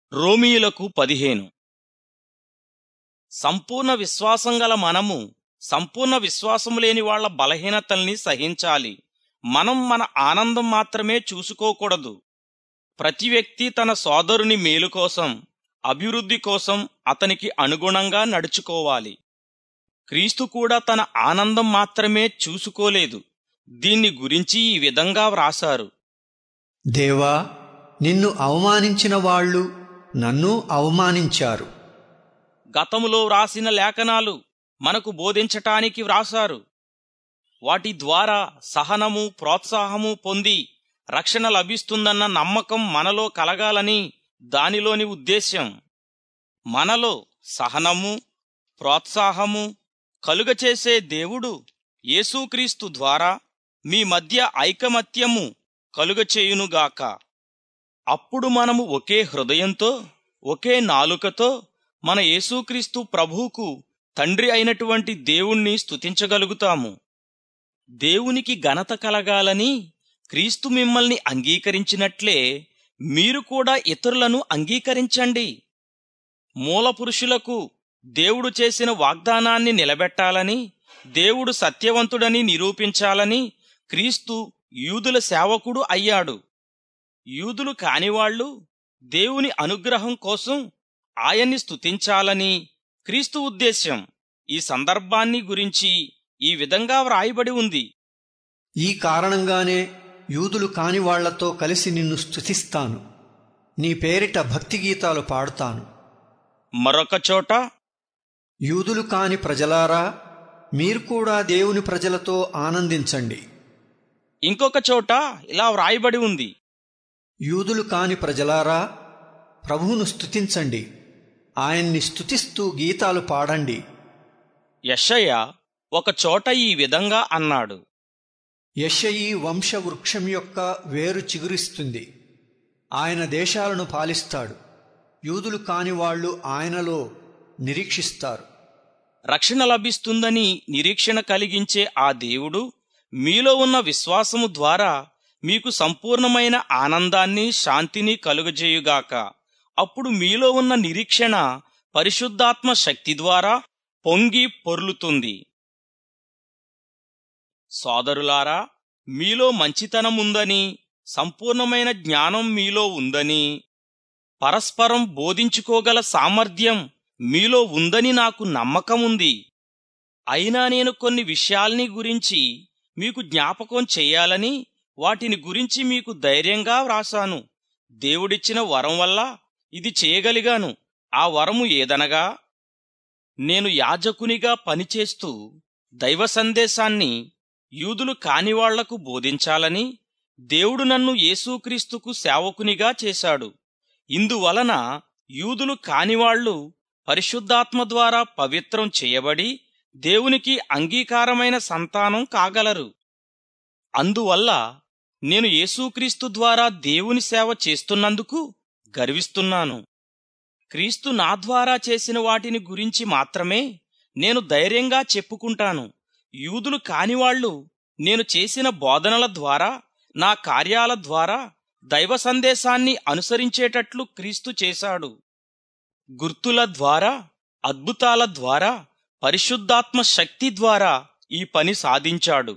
రోమీయులకు 15. సంపూర్ణ విశ్వాసం గల మనము సంపూర్ణ విశ్వాసం లేని వాళ్ల బలహీనతల్ని సహించాలి. మనం మన ఆనందం మాత్రమే చూసుకోకూడదు. ప్రతి వ్యక్తి తన సోదరుని మేలు కోసం, అభివృద్ధి కోసం అతనికి అనుగుణంగా నడుచుకోవాలి. క్రీస్తు కూడా తన ఆనందం మాత్రమే చూసుకోలేదు. దీన్ని గురించి ఈ విధంగా వ్రాసారు: దేవా, నిన్ను అవమానించిన వాళ్ళు నన్ను అవమానించారు. గతములో వ్రాసిన లేఖనాలు మనకు బోధించటానికి వ్రాసారు. వాటి ద్వారా సహనము, ప్రోత్సాహము పొంది రక్షణ లభిస్తుందన్న నమ్మకం మనలో కలగాలని దానిలోని ఉద్దేశ్యం. మనలో సహనము, ప్రోత్సాహము కలుగచేసే దేవుడు యేసుక్రీస్తు ద్వారా మీ మధ్య ఐకమత్యము కలుగచేయునుగాక. అప్పుడు మనము ఒకే హృదయంతో, ఒకే నాలుకతో మన యేసుక్రీస్తు ప్రభువుకు తండ్రి అయినటువంటి దేవుణ్ణి స్తుతించగలుగుతాము. దేవునికి ఘనత కలగాలని క్రీస్తు మిమ్మల్ని అంగీకరించినట్లే మీరు కూడా ఇతరులను అంగీకరించండి. మూలపురుషులకు దేవుడు చేసిన వాగ్దానాన్ని నిలబెట్టాలని, దేవుడు సత్యవంతుడని నిరూపించాలని క్రీస్తు యూదుల సేవకుడు అయ్యాడు. యూదులు కానివాళ్లు దేవుని అనుగ్రహం కోసం ఆయన్ని స్తుతించాలని క్రీస్తు ఉద్దేశ్యం. ఈ సందర్భాన్ని గురించి ఈ విధంగా వ్రాయబడి ఉంది: ఈ కారణంగానే యూదులు కాని వాళ్లతో కలిసి నిన్ను స్తుతిస్తాను, నీ పేరిట భక్తి గీతాలు పాడుతాను. మరొక చోట, యూదులు కాని ప్రజలారా, మీరు కూడా దేవుని ప్రజలతో ఆనందించండి. ఇంకొక చోట ఇలా వ్రాయబడి ఉంది: యూదులు కాని ప్రజలారా, ప్రభువును స్తుతించండి, ఆయన్ని స్తుతిస్తూ గీతాలు పాడండి. యెషయా ఒక చోట ఈ విధంగా అన్నాడు: యెషయి వంశవృక్షం యొక్క వేరు చిగురిస్తుంది, ఆయన దేశాలను పాలిస్తాడు, యూదులు కాని వాళ్ళు ఆయనలో నిరీక్షిస్తారు. రక్షణ లభిస్తుందని నిరీక్షణ కలిగించే ఆ దేవుడు మీలో ఉన్న విశ్వాసము ద్వారా మీకు సంపూర్ణమైన ఆనందాన్ని, శాంతిని కలుగజేయుగాక. అప్పుడు మీలో ఉన్న నిరీక్షణ పరిశుద్ధాత్మ శక్తి ద్వారా పొంగి పొర్లుతుంది. సోదరులారా, మీలో మంచితనముందని, సంపూర్ణమైన జ్ఞానం మీలో ఉందని, పరస్పరం బోధించుకోగల సామర్థ్యం మీలో ఉందని నాకు నమ్మకముంది. అయినా నేను కొన్ని విషయాల్ని గురించి మీకు జ్ఞాపకం చెయ్యాలని వాటిని గురించి మీకు ధైర్యంగా వ్రాసాను. దేవుడిచ్చిన వరం వల్ల ఇది చేయగలిగాను. ఆ వరము ఏదనగా, నేను యాజకునిగా పనిచేస్తూ దైవ సందేశాన్ని యూదులు కానివాళ్లకు బోధించాలని దేవుడు నన్ను యేసుక్రీస్తుకు సేవకునిగా చేశాడు. ఇందువలన యూదులు కానివాళ్లు పరిశుద్ధాత్మ ద్వారా పవిత్రం చేయబడి దేవునికి అంగీకారమైన సంతానం కాగలరు. అందువల్ల నేను యేసుక్రీస్తు ద్వారా దేవుని సేవ చేస్తున్నందుకు గర్విస్తున్నాను. క్రీస్తు నా ద్వారా చేసిన వాటిని గురించి మాత్రమే నేను ధైర్యంగా చెప్పుకుంటాను. యూదులు కానివాళ్లు నేను చేసిన బోధనల ద్వారా, నా కార్యాల ద్వారా దైవ సందేశాన్ని అనుసరించేటట్లు క్రీస్తు చేశాడు. గుర్తుల ద్వారా, అద్భుతాల ద్వారా, పరిశుద్ధాత్మ శక్తి ద్వారా ఈ పని సాధించాడు.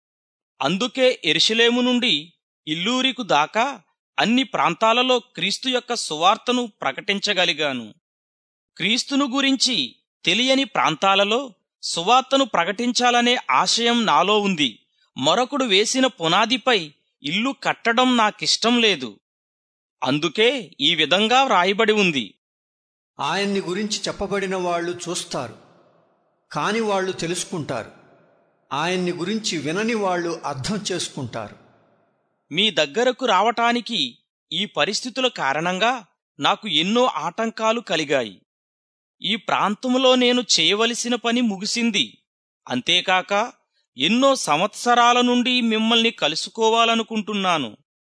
అందుకే యెరూషలేము నుండి ఇల్లూరికు దాకా అన్ని ప్రాంతాలలో క్రీస్తు యొక్క సువార్తను ప్రకటించగలిగాను. క్రీస్తును గురించి తెలియని ప్రాంతాలలో సువార్తను ప్రకటించాలనే ఆశయం నాలో ఉంది. మరొకడు వేసిన పునాదిపై ఇల్లు కట్టడం నాకిష్టం లేదు. అందుకే ఈ విధంగా వ్రాయబడి ఉంది: ఆయన్ని గురించి చెప్పబడిన వాళ్ళు చూస్తారు, కాని వాళ్ళు తెలుసుకుంటారు, ఆయన్ని గురించి వినని వాళ్ళు అర్థం చేసుకుంటారు. మీ దగ్గరకు రావటానికి ఈ పరిస్థితుల కారణంగా నాకు ఎన్నో ఆటంకాలు కలిగాయి. ఈ ప్రాంతంలో నేను చేయవలసిన పని ముగిసింది. అంతేకాక ఎన్నో సంవత్సరాల నుండి మిమ్మల్ని కలుసుకోవాలనుకుంటున్నాను.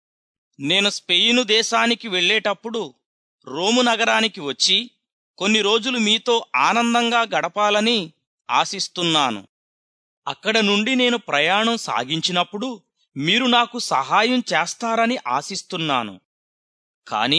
నేను స్పెయిను దేశానికి వెళ్లేటప్పుడు రోము నగరానికి వచ్చి కొన్ని రోజులు మీతో ఆనందంగా గడపాలని ఆశిస్తున్నాను. అక్కడ నుండి నేను ప్రయాణం సాగించినప్పుడు మీరు నాకు సహాయం చేస్తారని ఆశిస్తున్నాను. కాని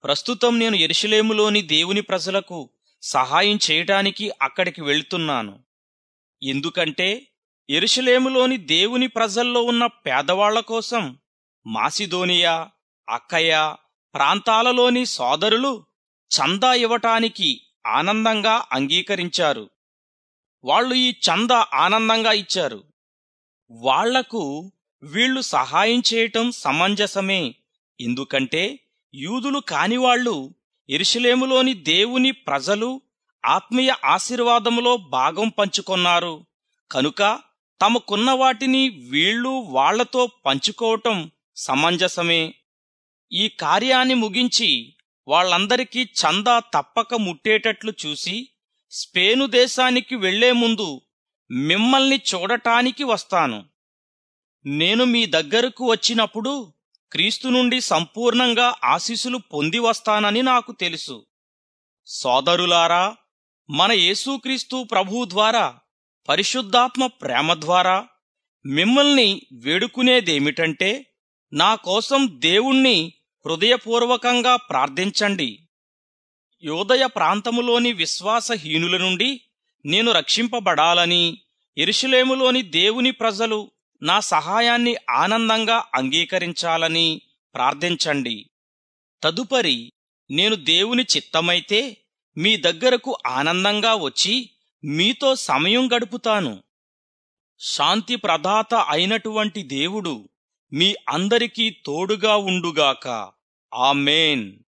ప్రస్తుతం నేను యెరూషలేములోని దేవుని ప్రజలకు సహాయం చేయటానికి అక్కడికి వెళ్తున్నాను. ఎందుకంటే యెరూషలేములోని దేవుని ప్రజల్లో ఉన్న పేదవాళ్ల కోసం మాసిదోనియా, అక్కయ ప్రాంతాలలోని సోదరులు చందా ఇవ్వటానికి ఆనందంగా అంగీకరించారు. వాళ్ళు ఈ చందా ఆనందంగా ఇచ్చారు. వాళ్లకు వీళ్లు సహాయం చేయటం సమంజసమే. ఎందుకంటే యూదులు కానివాళ్లు యెరూషలేములోని దేవుని ప్రజలు ఆత్మీయ ఆశీర్వాదములో భాగం పంచుకొన్నారు కనుక తమకున్న వాటిని వీళ్ళు వాళ్లతో పంచుకోవటం సమంజసమే. ఈ కార్యాన్ని ముగించి వాళ్ళందరికీ చందా తప్పక ముట్టేటట్లు చూసి స్పెయిను దేశానికి వెళ్లే ముందు మిమ్మల్ని చూడటానికి వస్తాను. నేను మీ దగ్గరకు వచ్చినప్పుడు క్రీస్తు నుండి సంపూర్ణంగా ఆశీస్సులు పొంది వస్తానని నాకు తెలుసు. సోదరులారా, మన యేసుక్రీస్తు ప్రభువు ద్వారా పరిశుద్ధాత్మ ప్రేమ ద్వారా మిమ్మల్ని వేడుకునేదేమిటంటే, నా కోసం దేవుణ్ణి హృదయపూర్వకంగా ప్రార్థించండి. యోదయ ప్రాంతములోని విశ్వాసహీనుల నుండి నేను రక్షింపబడాలని యెరూషలేములోని దేవుని ప్రజలు నా సహాయాన్ని ఆనందంగా అంగీకరించాలని ప్రార్థించండి. తదుపరి నేను దేవుని చిత్తమైతే మీ దగ్గరకు ఆనందంగా వచ్చి మీతో సమయం గడుపుతాను. శాంతి ప్రదాత అయినటువంటి దేవుడు మీ అందరికీ తోడుగా ఉండుగాక. ఆమేన్.